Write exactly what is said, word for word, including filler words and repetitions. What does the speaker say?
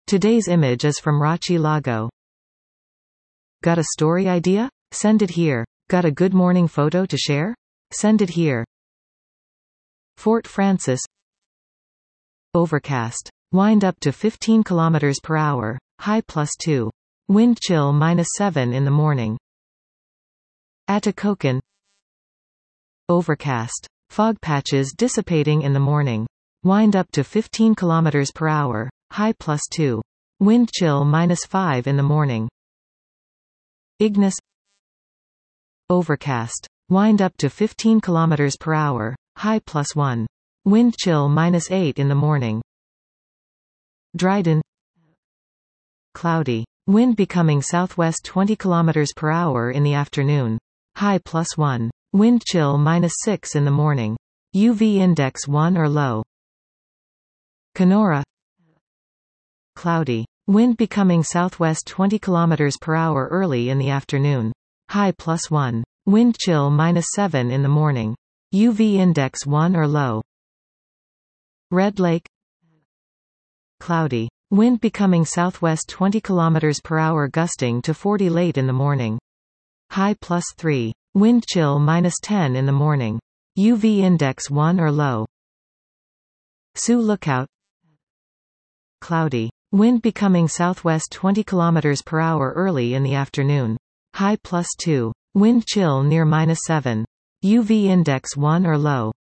Today's image is from Rachi Lago. Got a story idea? Send it here. Got a good morning photo to share? Send it here. Fort Frances. Overcast. Wind up to fifteen kilometers per hour, high plus two. Wind chill minus seven in the morning. Atikokan. Overcast. Fog patches dissipating in the morning. Wind up to fifteen kilometers per hour, high plus two. Wind chill minus five in the morning. Ignis. Overcast. Wind up to fifteen kilometers per hour, high plus one. Wind chill minus eight in the morning. Dryden. Cloudy. Wind becoming southwest twenty kilometers per hour in the afternoon. High plus one. Wind chill minus six in the morning. U V index one or low. Kenora. Cloudy. Wind becoming southwest twenty kilometers per hour early in the afternoon. High plus one. Wind chill minus seven in the morning. U V index one or low. Red Lake. Cloudy. Wind becoming southwest twenty kilometers per hour gusting to forty late in the morning. High plus three. Wind chill minus ten in the morning. U V index one or low. Sioux Lookout. Cloudy. Wind becoming southwest twenty kilometers per hour early in the afternoon. High plus two. Wind chill near minus seven. U V index one or low.